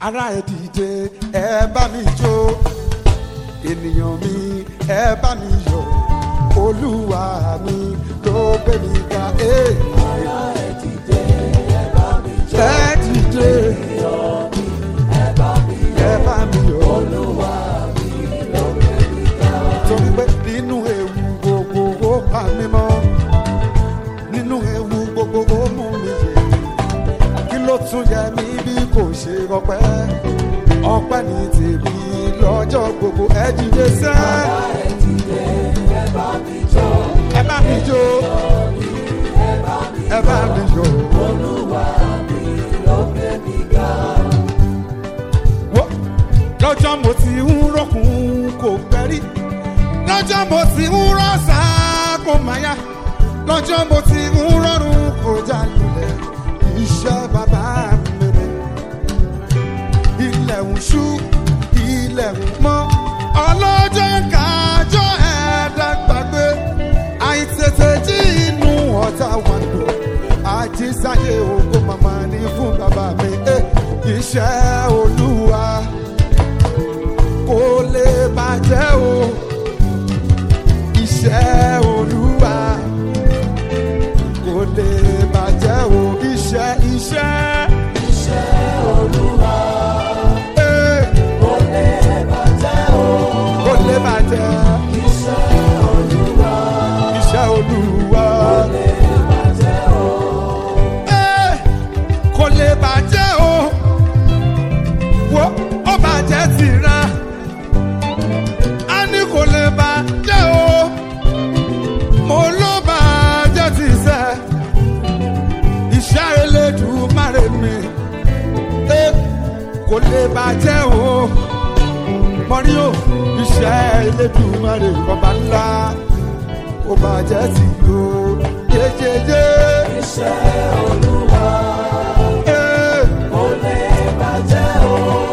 ará ẹ dìde ẹ bá mi jó ènìyàn mi ẹ bá mi yọ̀ olúwa mi ló gbé mi ga. Ará ẹ dìde ẹ bá mi jó. Ẹ dìde Ènìyàn mi ẹ bá mi ẹ yọ̀. bá mi yọ̀ Olúwa mi ló gbé mi ga. torí pé nínú ewu gbogbo ó pa mí mọ́ nínú ewu gbogbo ó mú mi yè kí ló tún yẹ mí bí kò ṣe ọpẹ́ ọpẹ́ ní tèmi lọ́jọ́ gbogbo ẹ dìde sẹ́. Ará ẹ dìde ẹ bá mi jó. Ẹ bá mi jó Ènìyàn mi ẹ bá mi ẹ bá mi yọ̀ Olúwa mi ló gbé mi ga. wò lọ́jọ́ mo ti ń rọ́kùn kò gbẹ́rí lọ́jọ́ mo ti ń rọ́ṣà kò máyà lọ́jọ́ mo ti ń rọrùn kò já lulẹ̀ iṣẹ́ bàbá mi rè ilẹ̀ ń ṣú ilẹ̀ ń mọ́ ọlọ́jọ́ kájọ́ ẹ̀ẹ́dá gbàgbé àìtètè jí inú ọ̀tá wọn lò àjíṣàyè ògo màmá ní fún bàbá mi iṣẹ́ olúwa kò lè bàjẹ́ o iṣẹ́ olúwa kò lè bàjẹ́ o iṣẹ́ Iṣẹ́ Olúwa kò lè bàjẹ́ iṣẹ́ Olúwa iṣẹ́ olúwa lè bàjẹ́ o. kò lè bàjẹ́ o wo ó bàjẹ́ tìra a ní kò lè bàjẹ́ o mo ló bàjẹ́ ti sẹ́ iṣẹ́ Elédùmarè mi kò lè bàjẹ́ o mọ́rí o iṣẹ́ Elédùmarè ọba ńlá kò bàjẹ́ tì o yéyéyé. Iṣẹ́ Olúwa kò lè bàjẹ́ o.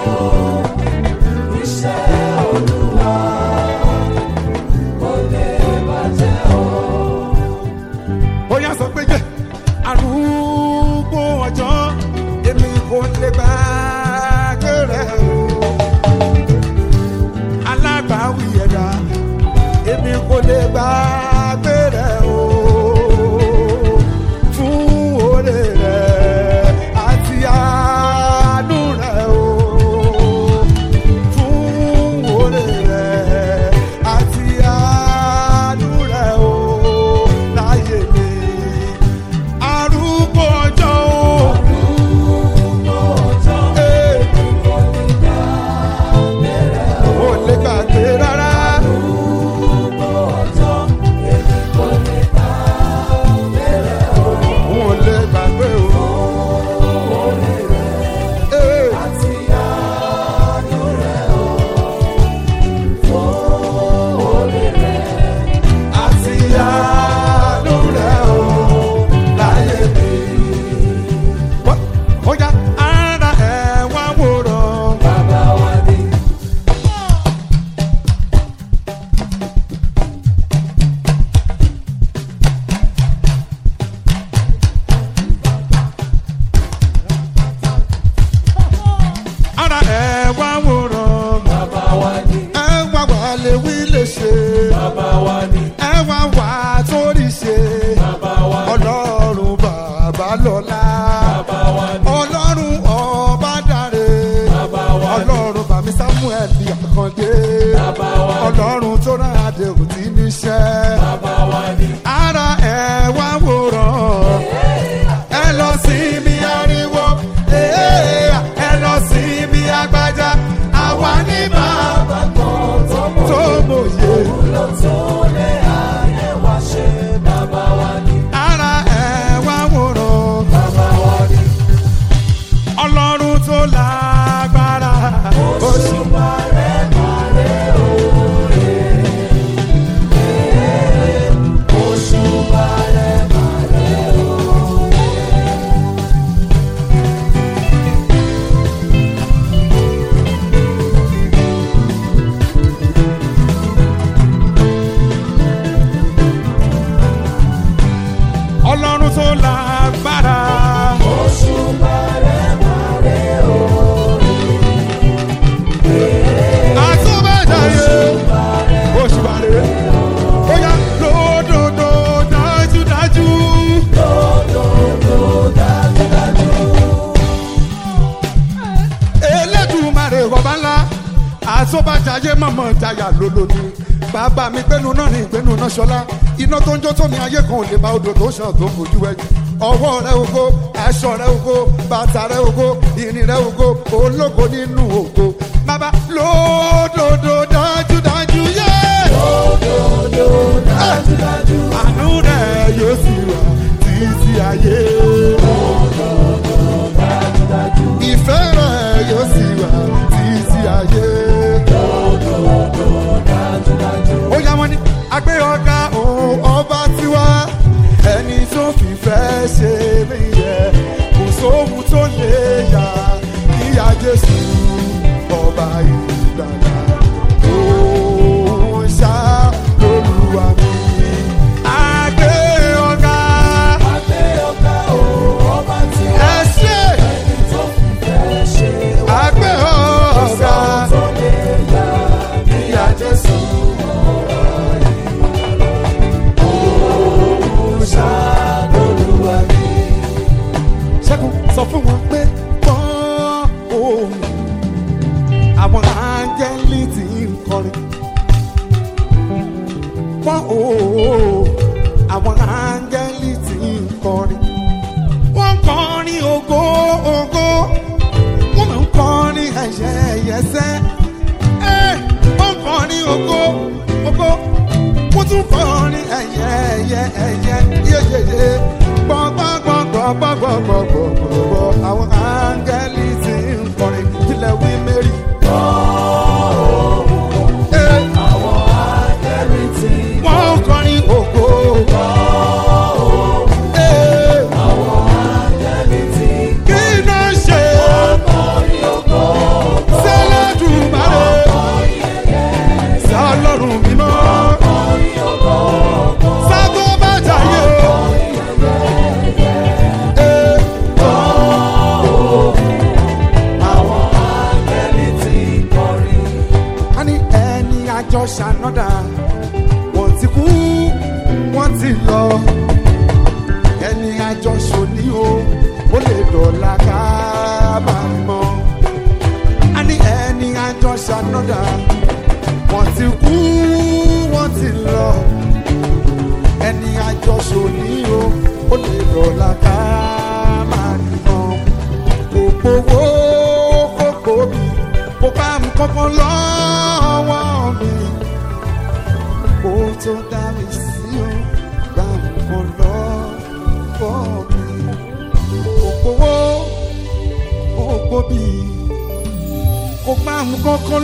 Iṣẹ́ Olúwa kò lè bàjẹ́ o. Bóyá sọ pé jẹ́ arúgbó ọjọ́ èmi kò lè gbàgbé rẹ̀ o. Alágbàwí ẹ̀dá èmi kò lè gbàgbé rẹ̀ o. Fún oore rẹ̀ àti àánú rẹ̀ o. Fún oore rẹ̀ àti àánú rẹ̀ o. Láyé mi arúgbó ọjọ́ o. Ò lè gbàgbé rárá. Ò lè gbàgbé o. Ee. Àti àánú rẹ̀ o. Láyé mi. Ó yá ara ẹ̀ wá wòran. Bàbá wa ni. Ara ẹ̀ wá wòran. Bàbá wa ni. Ẹ wá wà lè wí lè ṣe. Bàbá wa ni. Ẹ wá wà torí ṣe. Bàbá wa ni. Ọlọ́run bàbá lọ́lá. Bàbá wa ni. Ọlọ́run ọba dáre. Bàbá wa ni. Ọlọ́run bàmí Samuel ní àkàndé. Bàbá wa ni. Ọlọ́run tó rán adéhùn tí níṣẹ́. Bàbá wa ni. Ara ẹ̀ wá wòran. Ẹ lọ sí mi ariwo. Ẹ lọ sí mi agbájá. Àwa ní bàbá tó mòye. Ló tó lé ayé wa ṣe. Bàbá wa ni. Ara ẹ̀ wá wòran. Bàbá wa ni. Ọlọ́run tó lágbára. Òṣùpá rẹ̀ màrẹ́ òye. Òṣùpá rẹ̀ màrẹ́ òye. àtúbàjáyé mọ̀mọ́ jayà lólóní bàbá mi gbénu náà ní ìgbénu náà ṣọlá iná tó ń jó tómi ayé kan ò lè bá odò tó ṣàn tó fojú ẹ̀yìn ọwọ́ rẹ ògo aṣọ rẹ ògo bàtà rẹ ògo ìrìn rẹ ògo ológo nínú ògo bàbá lódodo dájúdájú yé lódodo dájúdájú àánú rẹ yóò sì wà títí ayé lódodo dájúdájú ìfẹ́ rẹ yóò sì wà títí ayé lódodo dájúdájú. ó yá wọn ní agbé ọ̀gá òun ọba tiwa ẹni tó fìfẹ́ ṣe mí yẹ kò sóhun tó lè yà níyà Jésù ọba ìgbàlà òun ṣá lólúwa mi. Agbé ọ̀gá òun ọba tí wá ẹ ṣe ẹni tó fìfẹ́ ṣe wá agbé ọ̀gá tó lè yá níyà Jésù ọ̀rọ̀ yìí òun ṣá lólúwa mi. ṣẹ́gun sọ fún wọn pé gbọ́n òun àwọn áńgẹ́lì tí ń kọrin gbọ́n òun àwọn áńgẹ́lì tí ń kọrin wọ́n ń kọrin ògo ògo wọ́n máa ń kọrin ẹ̀yẹ ẹ̀yẹsẹ́ wọ́n ń kọrin ògo ògo wọ́n tún kọrin ẹ̀yẹ ẹ̀yẹ ẹ̀yẹ yéyeye gbọ̀ngbọ̀ngbọ̀ngbọ̀ngbọ̀ngbọ̀ngbọ̀ àwọn áńgẹ́lì tí ń kọrin tilẹ̀ wí mẹ́rì. Àwọn áńgẹ́lì tí wọ́n ń kọrin ògo. àwọn áńgẹ́lì tí kí ló ń ṣe kọrin ògo sẹ́lẹ̀dùmarè sálọ́run mímọ́ kọrin ògo sábó bá jayé o. àwọn áńgẹ́lì tí kọrin. a ní ẹni àjọ ṣànádà wọ́n ti kú wọ́n ti lọ ẹni àjọ ṣòní o ó lè dọ̀la ká bá mọ́ a ní ẹni àjọ ṣànádà wọ́n ti kú wọ́n ti lọ ẹni àjọ ṣòní o ó lè dọ̀la ká bá mọ́ kò gbowó kò gbòmí kò bá mi kankan lọ́wọ́ mi kó tó dá mi sí o bá mi kan lọ́wọ́ mi kò gbowó kò gbòmí kò bá mi kankan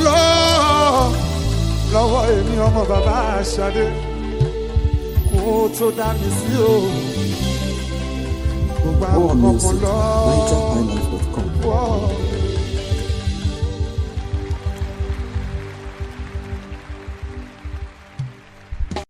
lọ́wọ́ èmi ọmọ bàbá Ṣadé kó tó dá mi sí o kò bá mi More kankan music, lọ́wọ́. NigerIsland.com.